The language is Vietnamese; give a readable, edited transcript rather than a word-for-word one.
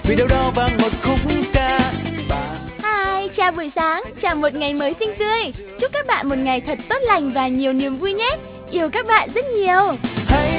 vì đâu đó vang một khúc ca. Hi, chào buổi sáng, chào một ngày mới xinh tươi. Chúc các bạn một ngày thật tốt lành và nhiều niềm vui nhé. Yêu các bạn rất nhiều. Hãy